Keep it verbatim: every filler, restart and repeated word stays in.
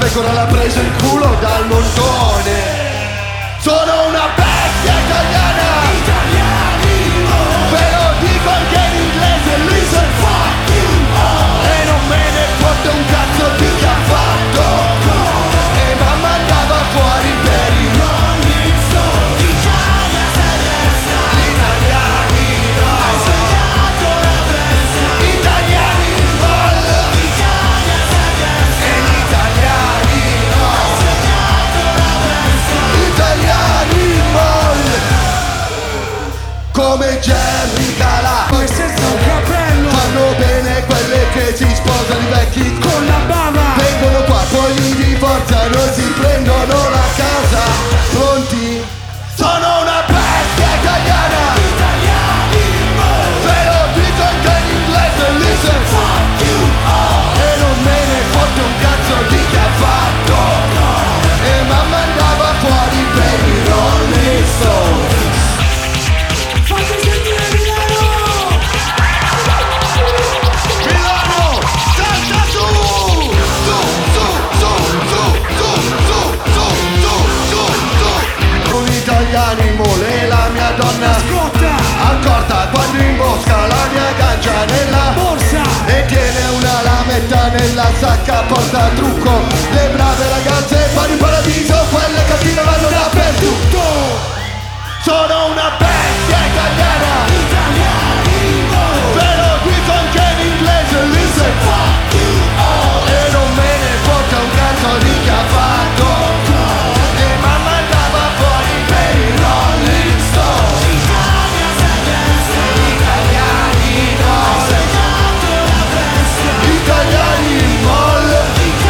pecora l'ha preso il culo dal montone. Sono una bestia italiana. Italiani, oh. Ve lo dico anche in inglese, listen fucking oh. E non me ne fotte un cazzo di chi ha fatto. E m'ha mandava fuori per i Rolling Stones. Italia sei resta. Italiani, no. Hai segnato la festa. Italiani, gol. Italia sei resta. E gli italiani, no. Hai segnato la festa. Italiani, gol. Come Jack